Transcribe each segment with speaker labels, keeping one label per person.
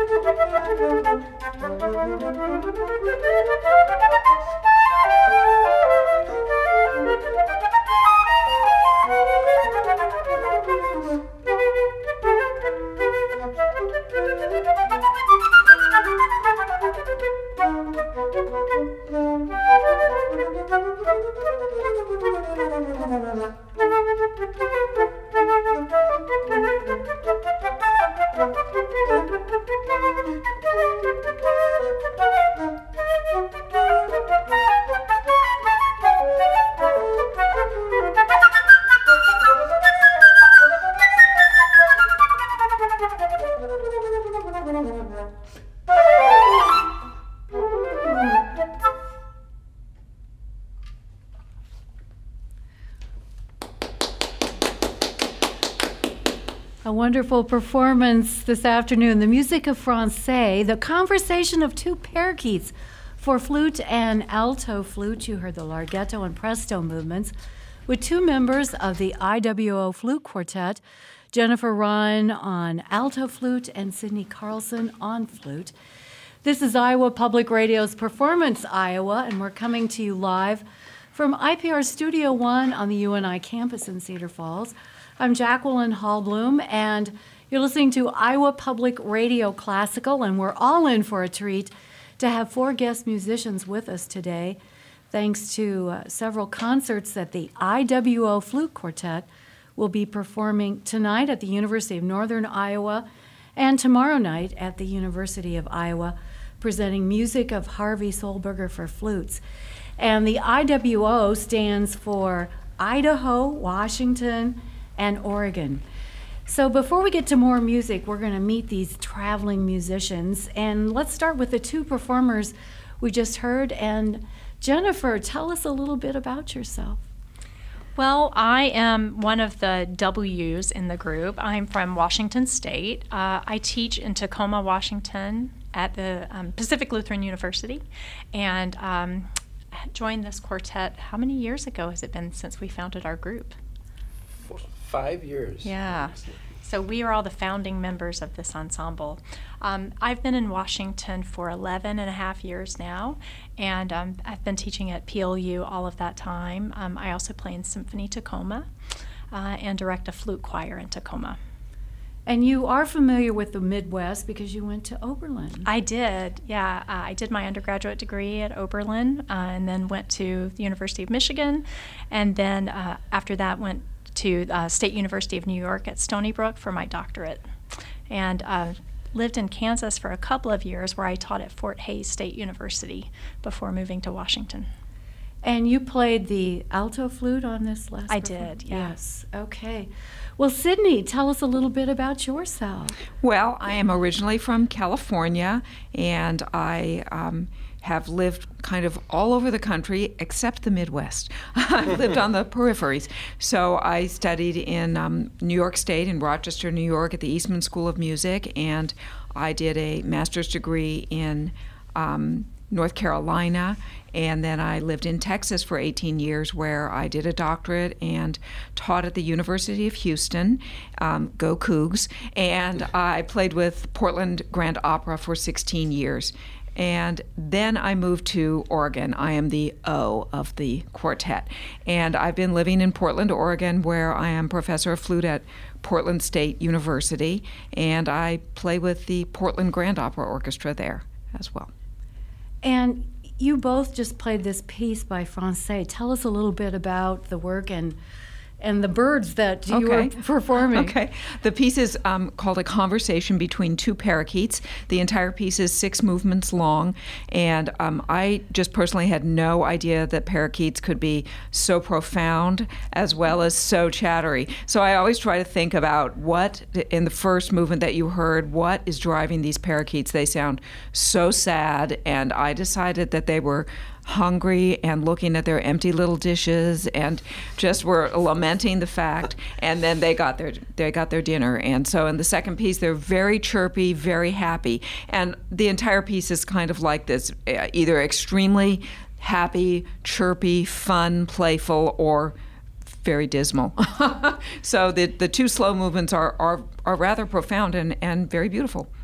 Speaker 1: A wonderful performance this afternoon. The music of Francais, the conversation of two parakeets for flute and alto flute. You heard the larghetto and presto movements with two members of the IWO Flute Quartet, Jennifer Ryan on alto flute and Sydney Carlson on flute. This is Iowa Public Radio's Performance Iowa, and we're coming to you live from IPR Studio 1 on the UNI campus in Cedar Falls. I'm Jacqueline Hallblum, and you're listening to Iowa Public Radio Classical, and we're all in for a treat to have four guest musicians with us today, thanks to several concerts that the IWO Flute Quartet will be performing tonight at the University of Northern Iowa and tomorrow night at the University of Iowa, presenting music of Harvey Solberger for flutes. And the IWO stands for Idaho, Washington, and Oregon. So before we get to more music, we're going to meet these traveling musicians. And let's start with the two performers we just heard. And Jennifer, tell us a little bit about yourself.
Speaker 2: Well, I am one of the W's in the group. I'm from Washington State. I teach in Tacoma, Washington at the Pacific Lutheran University. And joined this quartet, how many years ago has it been since we founded our group?
Speaker 3: 5 years.
Speaker 2: Yeah. So we are all the founding members of this ensemble. I've been in Washington for 11 and a half years now, and I've been teaching at PLU all of that time. I also play in Symphony Tacoma and direct a flute choir in Tacoma.
Speaker 1: And you are familiar with the Midwest because you went to Oberlin.
Speaker 2: I did, yeah. I did my undergraduate degree at Oberlin and then went to the University of Michigan, and then after that went to State University of New York at Stony Brook for my doctorate, and lived in Kansas for a couple of years where I taught at Fort Hays State University before moving to Washington.
Speaker 1: And you played the alto flute on this last
Speaker 2: I did, yeah.
Speaker 1: Yes, okay. Well, Sydney, tell us a little bit about yourself.
Speaker 4: Well, I am originally from California, and I have lived kind of all over the country except the Midwest. I've lived on the peripheries. So I studied in New York State, in Rochester, New York, at the Eastman School of Music, and I did a master's degree in North Carolina, and then I lived in Texas for 18 years where I did a doctorate and taught at the University of Houston, go Cougs, and I played with Portland Grand Opera for 16 years. And then I moved to Oregon. I am the O of the quartet. And I've been living in Portland, Oregon, where I am professor of flute at Portland State University, and I play with the Portland Grand Opera Orchestra there as well.
Speaker 1: And you both just played this piece by Francais. Tell us a little bit about the work and the birds that you were performing.
Speaker 4: Okay. The piece is called A Conversation Between Two Parakeets. The entire piece is 6 movements long, and I just personally had no idea that parakeets could be so profound as well as so chattery. So I always try to think about what, in the first movement that you heard, what is driving these parakeets. They sound so sad, and I decided that they were hungry and looking at their empty little dishes and just were lamenting the fact, and then they got their dinner. And so in the second piece they're very chirpy, very happy, and the entire piece is kind of like this, either extremely happy, chirpy, fun, playful, or very dismal. So the two slow movements are rather profound and very beautiful.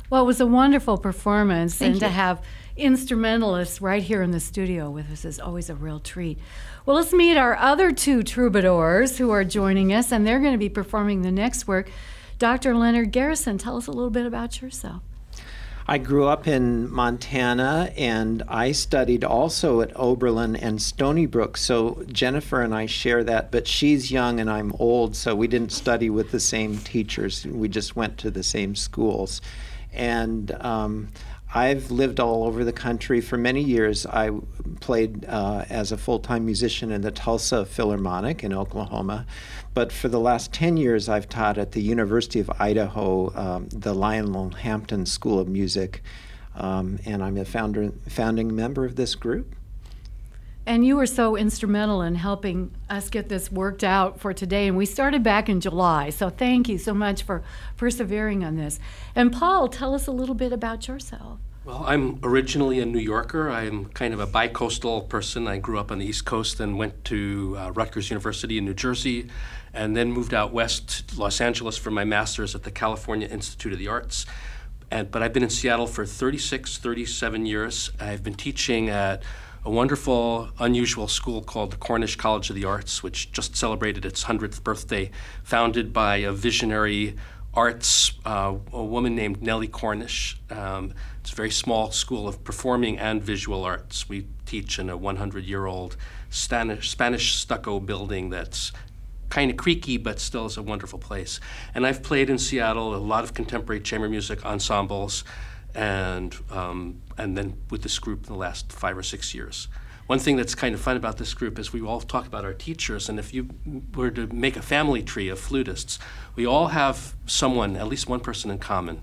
Speaker 1: Well, it was a wonderful performance,
Speaker 4: Thank
Speaker 1: and to
Speaker 4: you.
Speaker 1: have instrumentalists right here in the studio with us is always a real treat. Well, let's meet our other two troubadours who are joining us, and they're going to be performing the next work. Dr. Leonard Garrison, tell us a little bit about yourself.
Speaker 3: I grew up in Montana, and I studied also at Oberlin and Stony Brook. So Jennifer and I share that, but she's young and I'm old, so we didn't study with the same teachers. We just went to the same schools. And I've lived all over the country for many years. I played as a full-time musician in the Tulsa Philharmonic in Oklahoma. But for the last 10 years, I've taught at the University of Idaho, the Lionel Hampton School of Music, and I'm a founding member of this group.
Speaker 1: And you were so instrumental in helping us get this worked out for today. And we started back in July, so thank you so much for persevering on this. And Paul, tell us a little bit about yourself.
Speaker 5: Well, I'm originally a New Yorker. I'm kind of a bi-coastal person. I grew up on the East Coast and went to Rutgers University in New Jersey, and then moved out west to Los Angeles for my master's at the California Institute of the Arts. But I've been in Seattle for 37 years. I've been teaching at a wonderful, unusual school called the Cornish College of the Arts, which just celebrated its 100th birthday, founded by a visionary arts, a woman named Nellie Cornish. It's a very small school of performing and visual arts. We teach in a 100-year-old Spanish stucco building that's kind of creaky, but still is a wonderful place. And I've played in Seattle a lot of contemporary chamber music ensembles, and then with this group in the last 5 or 6 years. One thing that's kind of fun about this group is we all talk about our teachers, and if you were to make a family tree of flutists, we all have someone, at least one person in common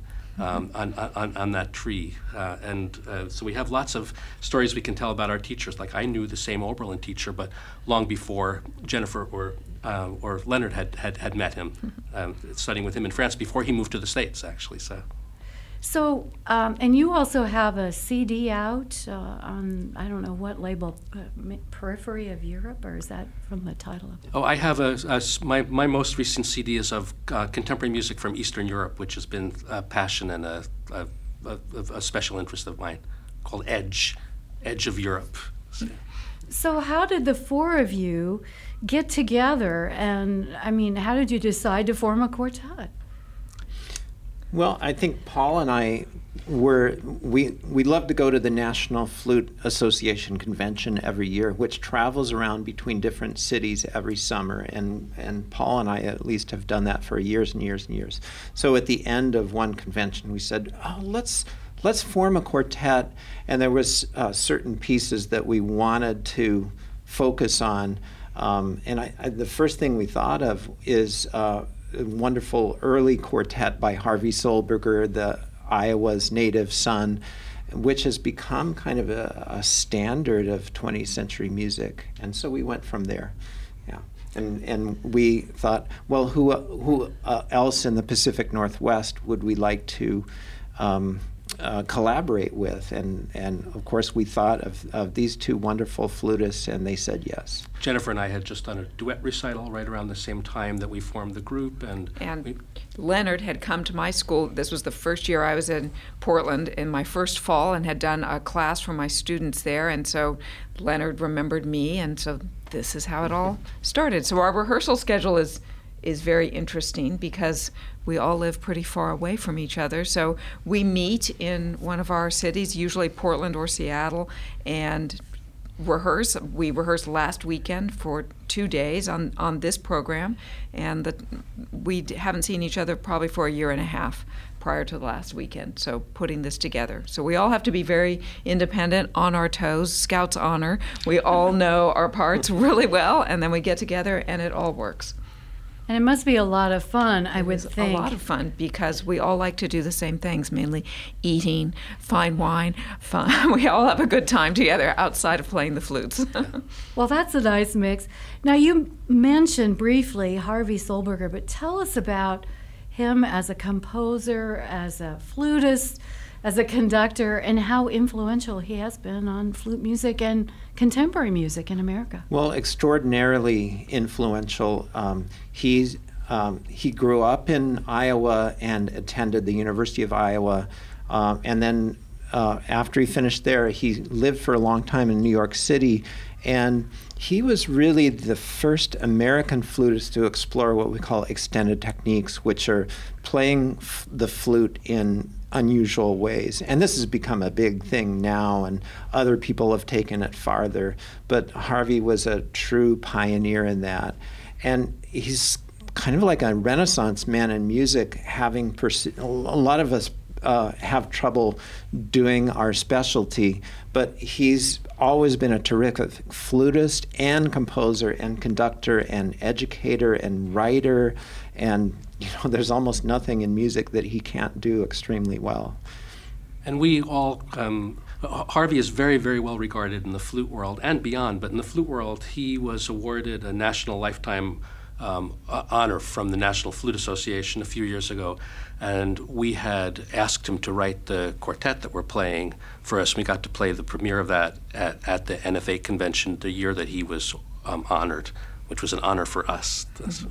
Speaker 5: on that tree. So we have lots of stories we can tell about our teachers. Like I knew the same Oberlin teacher, but long before Jennifer or Leonard had met him, studying with him in France before he moved to the States, actually.
Speaker 1: So, and you also have a CD out on, I don't know what label, Periphery of Europe, or is that from the title of it?
Speaker 5: Oh, I have my most recent CD is of contemporary music from Eastern Europe, which has been a passion and a special interest of mine, called Edge of Europe.
Speaker 1: So how did the four of you get together, and I mean, how did you decide to form a quartet?
Speaker 3: Well, I think Paul and I we love to go to the National Flute Association convention every year, which travels around between different cities every summer, and Paul and I at least have done that for years and years and years. So at the end of one convention, we said, "Oh, let's form a quartet," and there was certain pieces that we wanted to focus on, and the first thing we thought of is a wonderful early quartet by Harvey Solberger, the Iowa's native son, which has become kind of a standard of 20th century music. And so we went from there. Yeah. And we thought, well, who else in the Pacific Northwest would we like to collaborate with? And of course we thought of these two wonderful flutists, and they said yes.
Speaker 5: Jennifer and I had just done a duet recital right around the same time that we formed the group, and
Speaker 4: Leonard had come to my school. This was the first year I was in Portland in my first fall, and had done a class for my students there, and so Leonard remembered me, and so this is how it all started. So our rehearsal schedule is very interesting because we all live pretty far away from each other. So we meet in one of our cities, usually Portland or Seattle, and rehearse. We rehearsed last weekend for 2 days on this program, and we haven't seen each other probably for a year and a half prior to the last weekend, so putting this together. So we all have to be very independent, on our toes, Scout's honor. We all know our parts really well, and then we get together and it all works.
Speaker 1: And it must be a lot of fun, I would think.
Speaker 4: A lot of fun because we all like to do the same things, mainly eating, fine wine, fun. We all have a good time together outside of playing the flutes.
Speaker 1: Well, that's a nice mix. Now, you mentioned briefly Harvey Solberger, but tell us about him as a composer, as a flutist, as a conductor, and how influential he has been on flute music and contemporary music in America.
Speaker 3: Well, extraordinarily influential. He grew up in Iowa and attended the University of Iowa And then after he finished there, he lived for a long time in New York City. And he was really the first American flutist to explore what we call extended techniques, which are playing the flute in unusual ways. And this has become a big thing now, and other people have taken it farther. But Harvey was a true pioneer in that. And he's kind of like a Renaissance man in music, having a lot of us have trouble doing our specialty, but he's always been a terrific flutist and composer and conductor and educator and writer, and there's almost nothing in music that he can't do extremely well.
Speaker 5: And we all, Harvey is very, very well regarded in the flute world and beyond, but in the flute world, he was awarded a National Lifetime honor from the National Flute Association a few years ago, and we had asked him to write the quartet that we're playing for us. We got to play the premiere of that at the NFA convention the year that he was honored, which was an honor for us.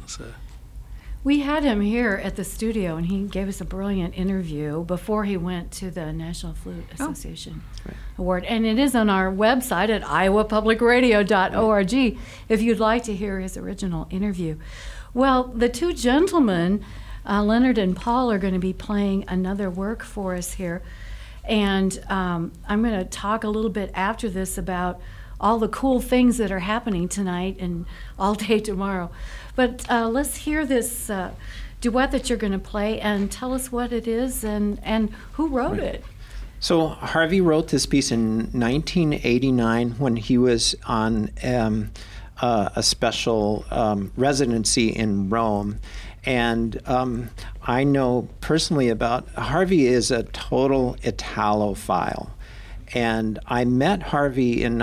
Speaker 1: We had him here at the studio, and he gave us a brilliant interview before he went to the National Flute Association Award. And it is on our website at iowapublicradio.org if you'd like to hear his original interview. Well, the two gentlemen, Leonard and Paul, are going to be playing another work for us here. And I'm going to talk a little bit after this about all the cool things that are happening tonight and all day tomorrow. But let's hear this duet that you're going to play and tell us what it is and who wrote it.
Speaker 3: So Harvey wrote this piece in 1989 when he was on a special residency in Rome. And I know personally about Harvey is a total Italophile. And I met Harvey in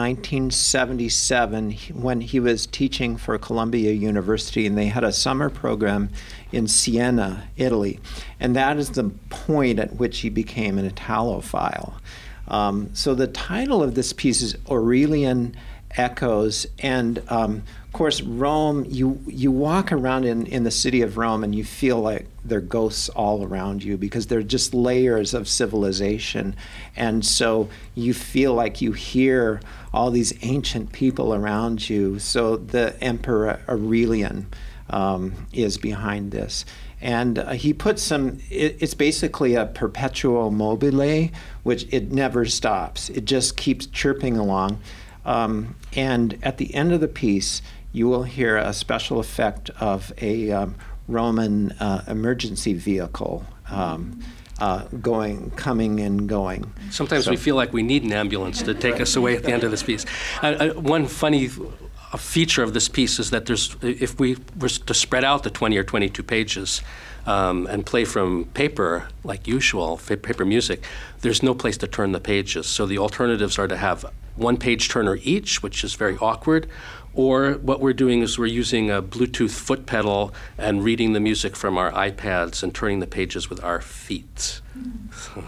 Speaker 3: 1977 when he was teaching for Columbia University, and they had a summer program in Siena, Italy. And that is the point at which he became an Italophile. So the title of this piece is Aurelian Echoes. And of course, Rome, you walk around in the city of Rome and you feel like there are ghosts all around you because they're just layers of civilization. And so you feel like you hear all these ancient people around you. So the Emperor Aurelian is behind this. And he put it's basically a perpetuo mobile, which it never stops. It just keeps chirping along. And at the end of the piece, you will hear a special effect of a Roman emergency vehicle coming and going.
Speaker 5: Sometimes we feel like we need an ambulance to take us away at the end of this piece. One funny feature of this piece is that if we were to spread out the 20 or 22 pages and play from paper like usual, paper music, there's no place to turn the pages. So the alternatives are to have one page turner each, which is very awkward, or what we're doing is we're using a Bluetooth foot pedal and reading the music from our iPads and turning the pages with our feet. So.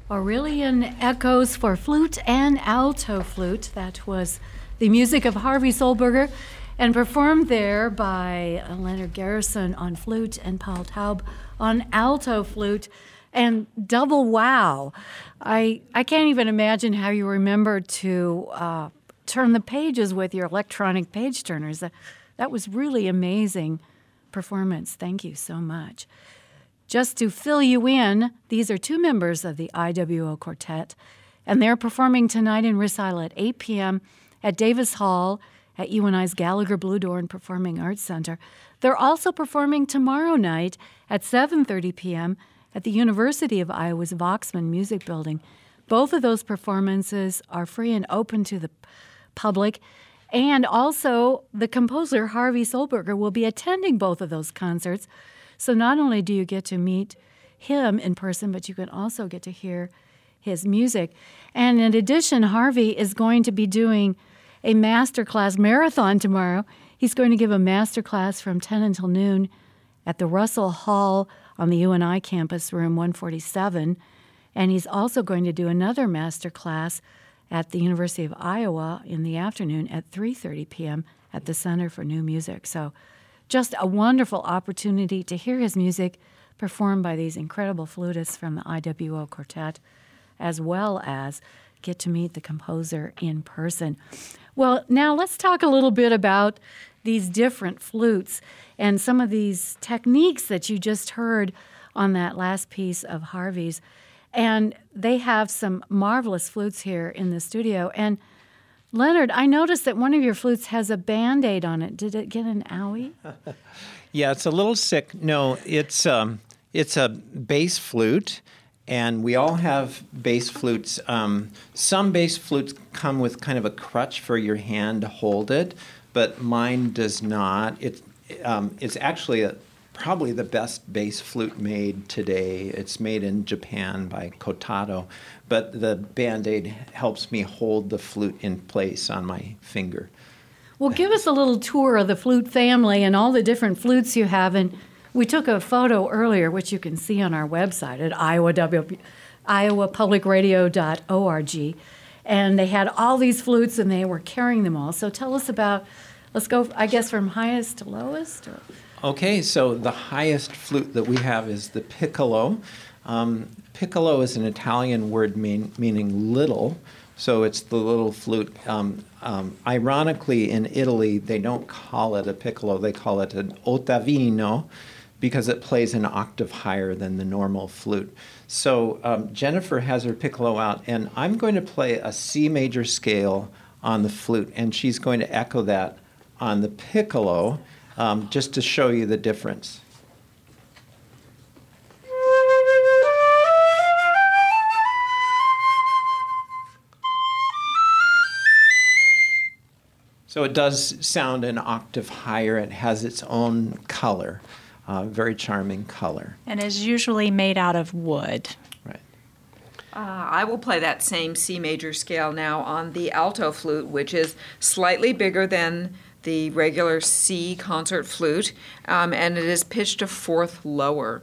Speaker 1: Aurelian Echoes for Flute and Alto Flute. That was the music of Harvey Solberger, and performed there by Leonard Garrison on flute and Paul Taub on alto flute. And double wow. I can't even imagine how you remember to turn the pages with your electronic page turners. That was really amazing performance. Thank you so much. Just to fill you in, these are two members of the IWO Quartet, and they're performing tonight in recital at 8 p.m. at Davis Hall at UNI's Gallagher Blue Dorn Performing Arts Center. They're also performing tomorrow night at 7:30 p.m. at the University of Iowa's Voxman Music Building. Both of those performances are free and open to the public. And also, the composer, Harvey Solberger, will be attending both of those concerts. So not only do you get to meet him in person, but you can also get to hear his music. And in addition, Harvey is going to be doing a masterclass marathon tomorrow. He's going to give a masterclass from 10 until noon at the Russell Hall on the UNI campus, room 147. And he's also going to do another masterclass at the University of Iowa in the afternoon at 3:30 p.m. at the Center for New Music. So just a wonderful opportunity to hear his music performed by these incredible flutists from the IWO Quartet, as well as get to meet the composer in person. Well, now let's talk a little bit about these different flutes and some of these techniques that you just heard on that last piece of Harvey's. And they have some marvelous flutes here in the studio. And Leonard, I noticed that one of your flutes has a Band-Aid on it. Did it get an owie?
Speaker 3: Yeah, it's a little sick. No, it's a bass flute, and we all have bass flutes. Some bass flutes come with kind of a crutch for your hand to hold it, but mine does not. It's actually probably the best bass flute made today. It's made in Japan by Kotado, but the Band-Aid helps me hold the flute in place on my finger.
Speaker 1: Well, give us a little tour of the flute family and all the different flutes you have. And we took a photo earlier, which you can see on our website at iowapublicradio.org. And they had all these flutes, and they were carrying them all. So tell us about, let's go, I guess, from highest to lowest? Or?
Speaker 3: Okay, so the highest flute that we have is the piccolo. Piccolo is an Italian word meaning little, so it's the little flute. Ironically, in Italy, they don't call it a piccolo, they call it an ottavino, because it plays an octave higher than the normal flute. So Jennifer has her piccolo out, and I'm going to play a C major scale on the flute, and she's going to echo that on the piccolo, just to show you the difference. So it does sound an octave higher. It has its own color, very charming color.
Speaker 2: And is usually made out of wood.
Speaker 3: Right.
Speaker 4: I will play that same C major scale now on the alto flute, which is slightly bigger than the regular C concert flute, and it is pitched a fourth lower.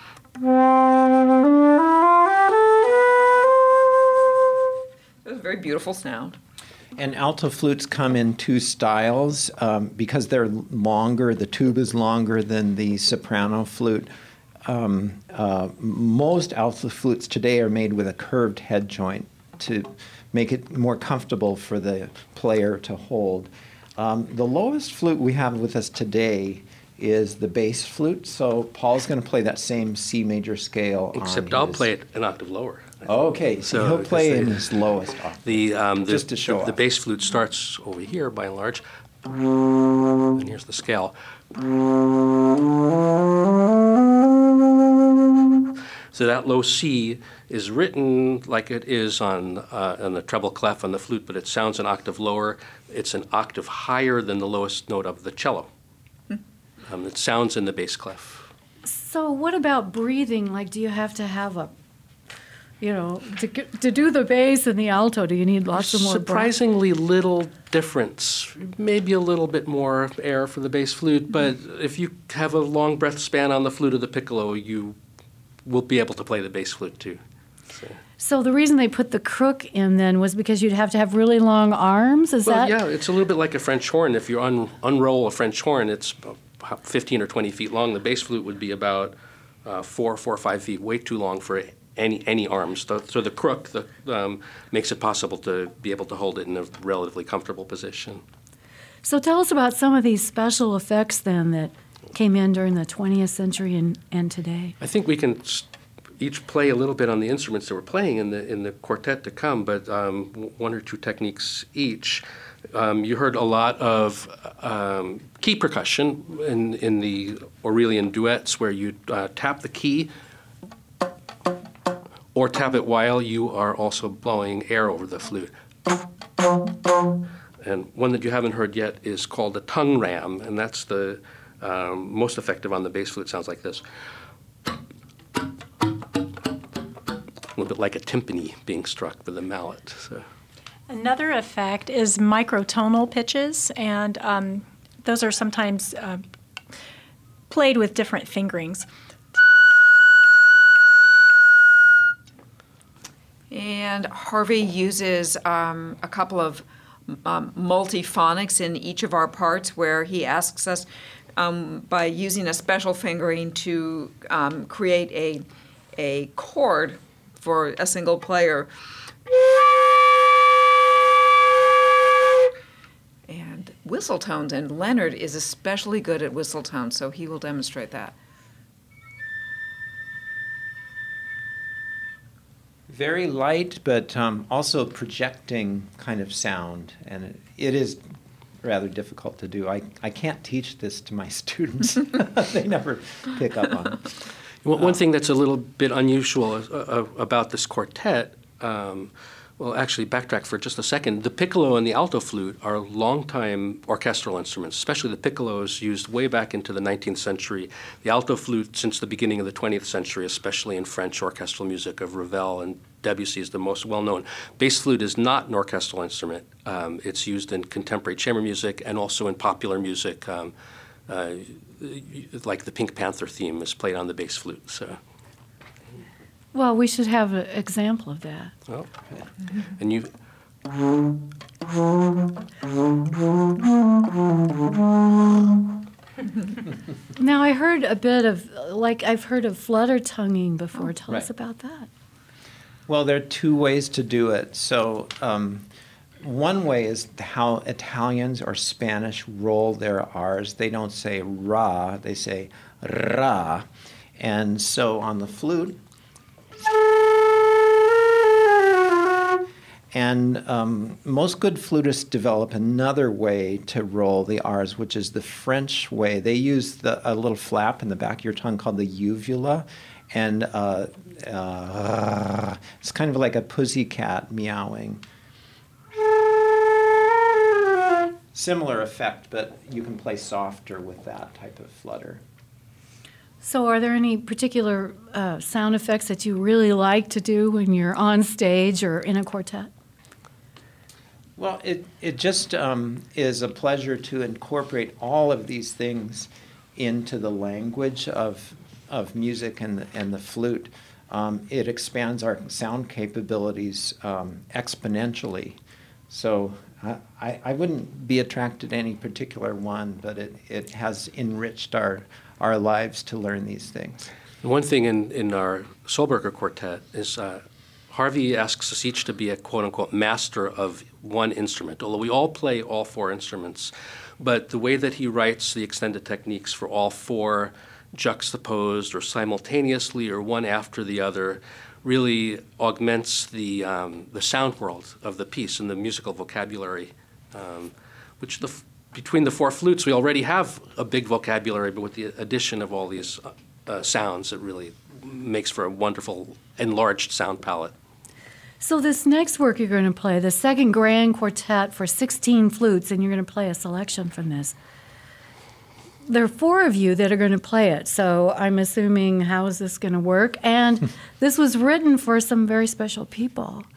Speaker 4: It's a very beautiful sound.
Speaker 3: And alto flutes come in two styles because they're longer. The tube is longer than the soprano flute. Most alto flutes today are made with a curved head joint to make it more comfortable for the player to hold. The lowest flute we have with us today is the bass flute. So Paul's going to play that same C major scale.
Speaker 5: Except I'll play it an octave lower.
Speaker 3: Okay, so he'll play in his lowest octave. Just to show
Speaker 5: the
Speaker 3: off.
Speaker 5: bass flute starts over here by and large, and here's the scale. So that low C is written like it is on the treble clef on the flute, but it sounds an octave lower. It's an octave higher than the lowest note of the cello. It sounds in the bass clef.
Speaker 1: So what about breathing? Like, do you have to have to do the bass and the alto, do you need lots of more breath?
Speaker 5: Surprisingly little difference. Maybe a little bit more air for the bass flute, but if you have a long breath span on the flute or the piccolo, you will be able to play the bass flute too. So.
Speaker 1: So the reason they put the crook in then was because you'd have to have really long arms?
Speaker 5: Yeah, it's a little bit like a French horn. If you unroll a French horn, it's 15 or 20 feet long. The bass flute would be about 4 or 5 feet, way too long for any arms. So the crook makes it possible to be able to hold it in a relatively comfortable position.
Speaker 1: So tell us about some of these special effects then that came in during the 20th century and today.
Speaker 5: I think we can each play a little bit on the instruments that we're playing in the quartet to come, but one or two techniques each. You heard a lot of key percussion in the Aurelian duets, where you tap the key or tap it while you are also blowing air over the flute. And one that you haven't heard yet is called a tongue ram, and that's the most effective on the bass flute. Sounds like this. A little bit like a timpani being struck with a mallet. So.
Speaker 2: Another effect is microtonal pitches, and those are sometimes played with different fingerings.
Speaker 4: And Harvey uses a couple of multiphonics in each of our parts, where he asks us by using a special fingering to create a chord for a single player. And whistle tones, and Leonard is especially good at whistle tones, so he will demonstrate that.
Speaker 3: Very light, but also projecting kind of sound, and it is rather difficult to do. I can't teach this to my students. They never pick up on it.
Speaker 5: One thing that's a little bit unusual about this quartet, well, actually, backtrack for just a second. The piccolo and the alto flute are longtime orchestral instruments, especially the piccolos used way back into the 19th century. The alto flute since the beginning of the 20th century, especially in French orchestral music of Ravel and Debussy is the most well-known. Bass flute is not an orchestral instrument. It's used in contemporary chamber music and also in popular music, like the Pink Panther theme is played on the bass flute. So.
Speaker 1: Well, we should have an example of that.
Speaker 5: Oh, and you.
Speaker 1: Now, I heard a bit of, I've heard of flutter tonguing before. Tell us
Speaker 3: right.
Speaker 1: about that.
Speaker 3: Well, there are two ways to do it. So one way is how Italians or Spanish roll their R's. They don't say ra, they say ra. And so on the flute, and most good flutists develop another way to roll the R's, which is the French way. They use a little flap in the back of your tongue called the uvula, and it's kind of like a pussycat meowing. Similar effect, but you can play softer with that type of flutter.
Speaker 1: So are there any particular sound effects that you really like to do when you're on stage or in a quartet?
Speaker 3: Well, it just is a pleasure to incorporate all of these things into the language of music and the flute. It expands our sound capabilities exponentially. So I wouldn't be attracted to any particular one, but it has enriched our lives to learn these things.
Speaker 5: One thing in our Solberger quartet is Harvey asks us each to be a quote-unquote master of one instrument, although we all play all four instruments. But the way that he writes the extended techniques for all four juxtaposed or simultaneously or one after the other really augments the sound world of the piece and the musical vocabulary, which between the four flutes, we already have a big vocabulary, but with the addition of all these sounds, it really makes for a wonderful enlarged sound palette.
Speaker 1: So this next work you're going to play, the second grand quartet for 16 flutes, and you're going to play a selection from this. There are four of you that are going to play it, so I'm assuming how is this going to work? And this was written for some very special people.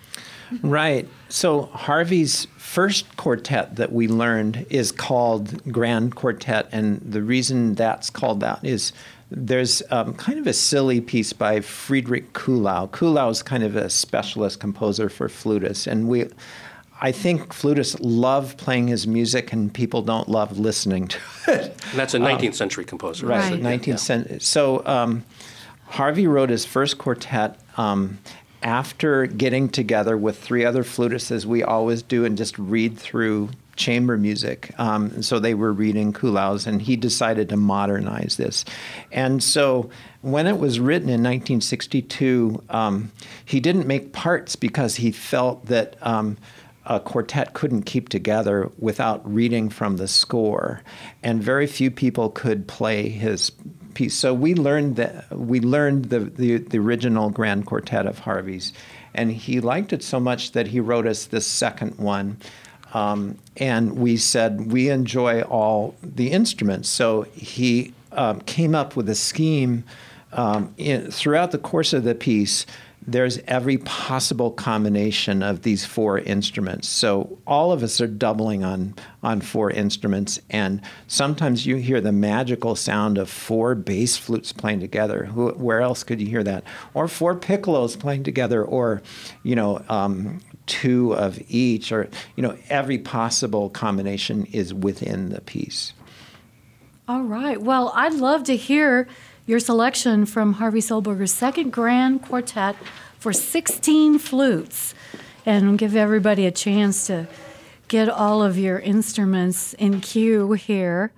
Speaker 3: Right. So Harvey's first quartet that we learned is called Grand Quartet, and the reason that's called that is there's kind of a silly piece by Friedrich Kuhlau. Kuhlau is kind of a specialist composer for flutists, and I think flutists love playing his music, and people don't love listening to it.
Speaker 5: And that's a 19th century composer.
Speaker 3: Right,
Speaker 1: Right.
Speaker 3: 19th century. So Harvey wrote his first quartet after getting together with 3 other flutists, as we always do, and just read through chamber music. So they were reading Kuhlau's, and he decided to modernize this. And so when it was written in 1962, he didn't make parts because he felt that a quartet couldn't keep together without reading from the score, and very few people could play his piece. So we learned the original Grand Quartet of Harvey's, and he liked it so much that he wrote us this second one. And we said we enjoy all the instruments. So he came up with a scheme throughout the course of the piece. There's every possible combination of these 4 instruments. So all of us are doubling on 4 instruments, and sometimes you hear the magical sound of 4 bass flutes playing together. Where else could you hear that? Or 4 piccolos playing together, or 2 of each, or every possible combination is within the piece.
Speaker 1: All right. Well, I'd love to hear your selection from Harvey Solberger's second grand quartet for 16 flutes, and give everybody a chance to get all of your instruments in cue here.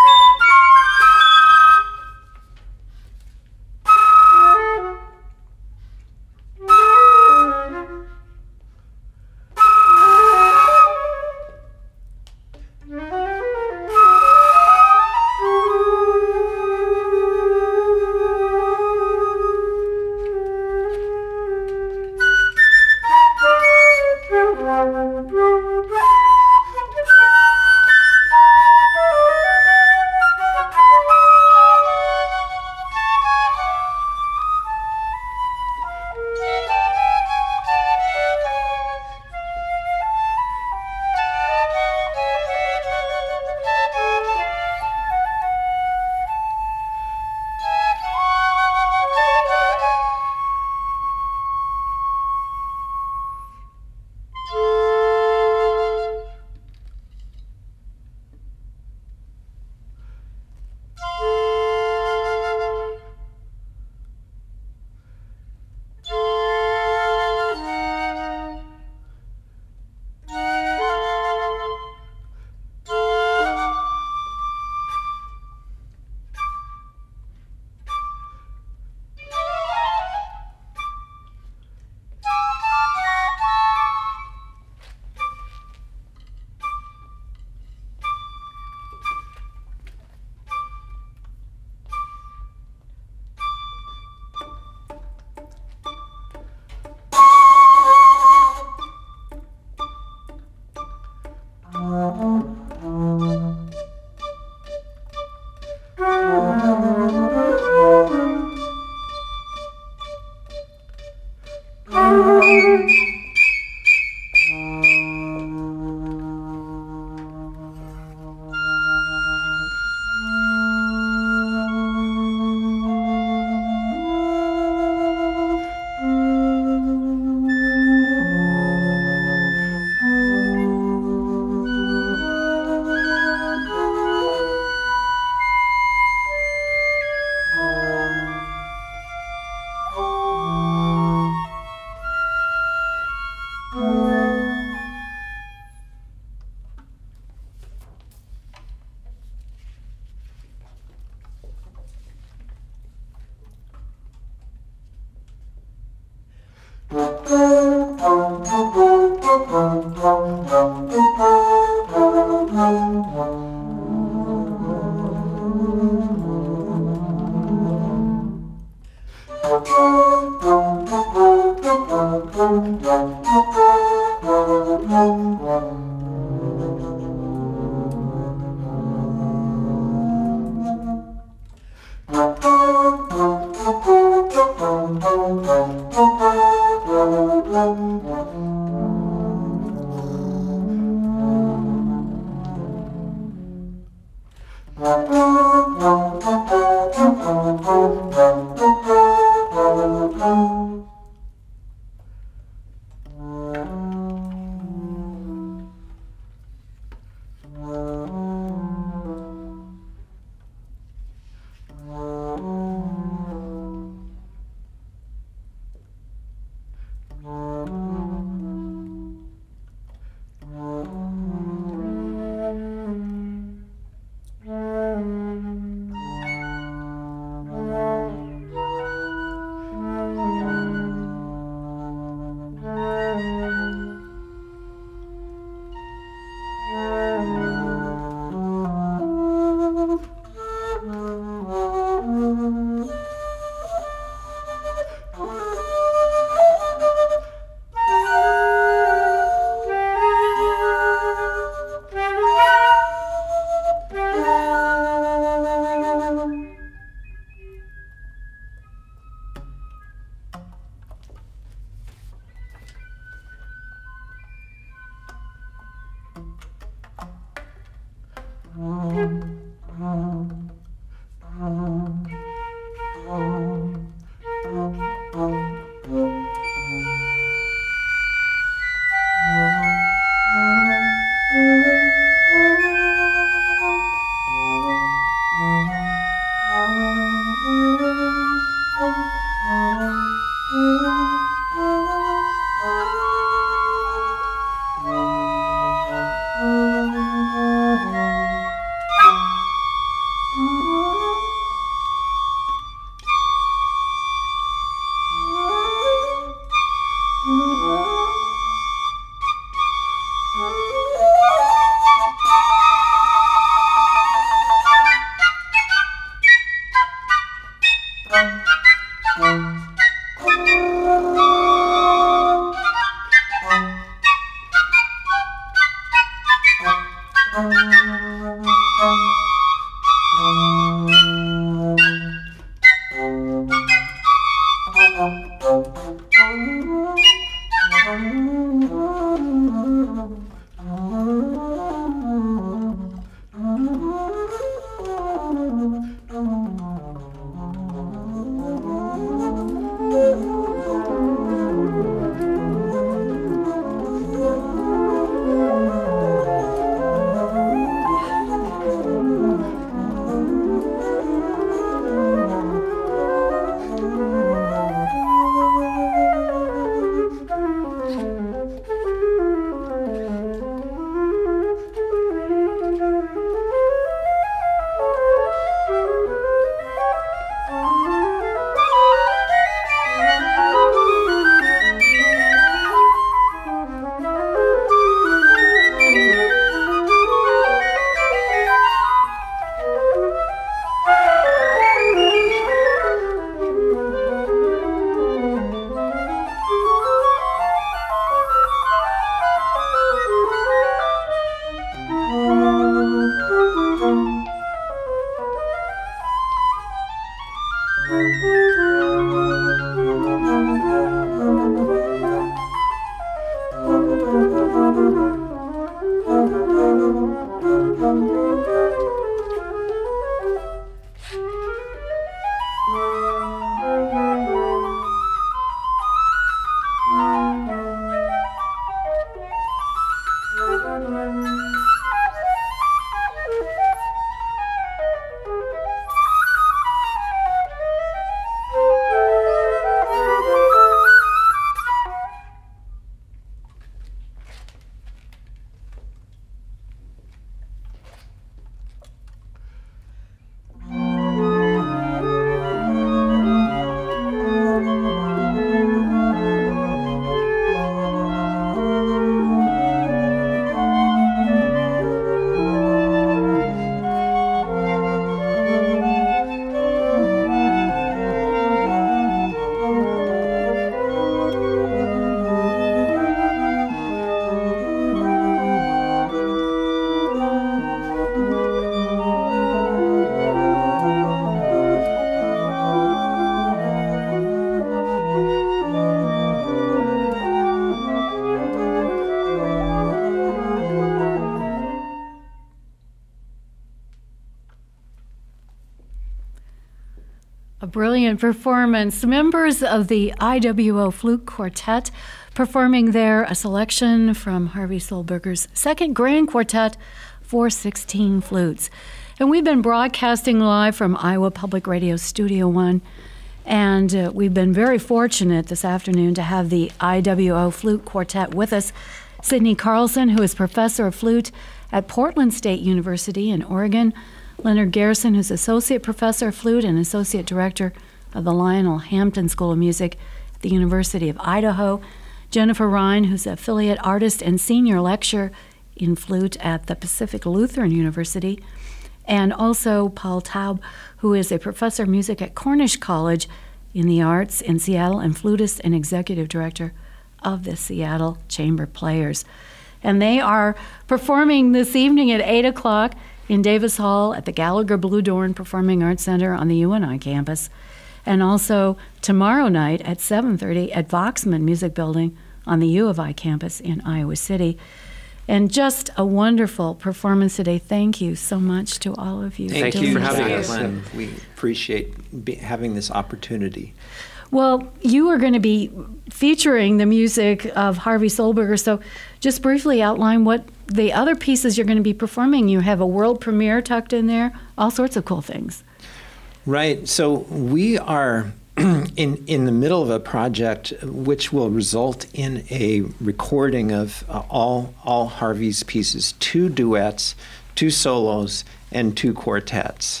Speaker 1: A brilliant performance. Members of the IWO Flute Quartet performing there a selection from Harvey Solberger's second grand quartet for 16 flutes. And we've been broadcasting live from Iowa Public Radio Studio One. And we've been very fortunate this afternoon to have the IWO Flute Quartet with us. Sydney Carlson, who is professor of flute at Portland State University in Oregon. Leonard Garrison, who's associate professor of flute and associate director of the Lionel Hampton School of Music at the University of Idaho. Jennifer Ryan, who's affiliate artist and senior lecturer in flute at the Pacific Lutheran University. And also Paul Taub, who is a professor of music at Cornish College in the Arts in Seattle and flutist and executive director of the Seattle Chamber Players. And they are performing this evening at 8 o'clock in Davis Hall at the Gallagher Blue Dorn Performing Arts Center on the UNI campus, and also tomorrow night at 7:30 at Voxman Music Building on the U of I campus in Iowa City. And just a wonderful performance today. Thank you so much to all of you.
Speaker 5: Thank you for having us.
Speaker 3: Jacqueline. We appreciate having this opportunity.
Speaker 1: Well, you are going to be featuring the music of Harvey Solberger, so just briefly outline what the other pieces you're going to be performing. You have a world premiere tucked in there, all sorts of cool things.
Speaker 3: Right. So we are in the middle of a project which will result in a recording of all Harvey's pieces, 2 duets, 2 solos, and 2 quartets.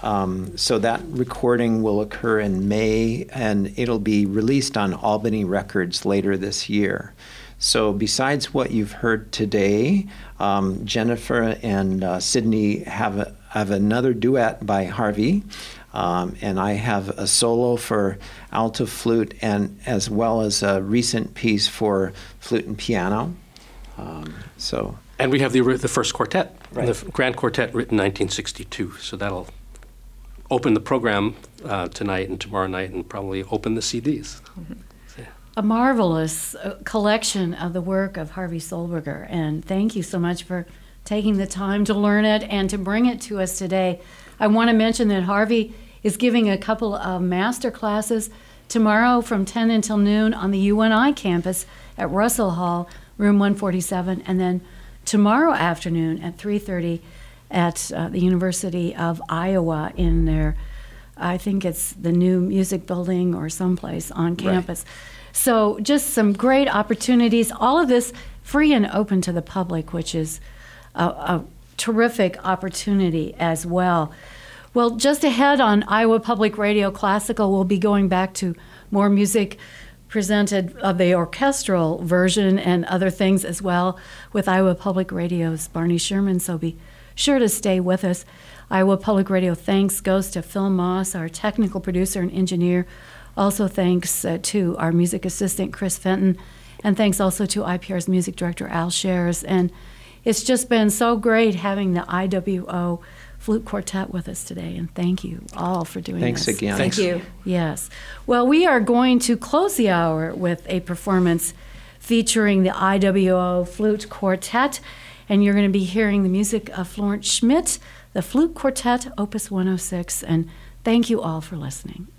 Speaker 3: So that recording will occur in May, and it'll be released on Albany Records later this year. So besides what you've heard today, Jennifer and Sydney have another duet by Harvey, and I have a solo for alto flute, and as well as a recent piece for flute and piano.
Speaker 5: And we have the first quartet,
Speaker 3: Right.
Speaker 5: the grand quartet written in 1962. So that'll open the program tonight and tomorrow night, and probably open the CDs.
Speaker 1: A marvelous collection of the work of Harvey Solberger, and thank you so much for taking the time to learn it and to bring it to us today. I want to mention that Harvey is giving a couple of master classes tomorrow from 10 until noon on the UNI campus at Russell Hall, room 147, and then tomorrow afternoon at 3:30 at the University of Iowa in their, I think it's the new music building or someplace on campus. Right. So just some great opportunities. All of this free and open to the public, which is a terrific opportunity as well. Well, just ahead on Iowa Public Radio Classical, we'll be going back to more music presented of the orchestral version and other things as well with Iowa Public Radio's Barney Sherman, so be sure to stay with us. Iowa Public Radio thanks goes to Phil Moss, our technical producer and engineer. Also thanks to our music assistant, Chris Fenton, and thanks also to IPR's music director, Al Shares. And it's just been so great having the IWO Flute Quartet with us today, and thank you all for doing
Speaker 3: this. Thanks again.
Speaker 4: Thank you.
Speaker 1: Yes. Well, we are going to close the hour with a performance featuring the IWO Flute Quartet, and you're going to be hearing the music of Florence Schmidt, the Flute Quartet, Opus 106, and thank you all for listening.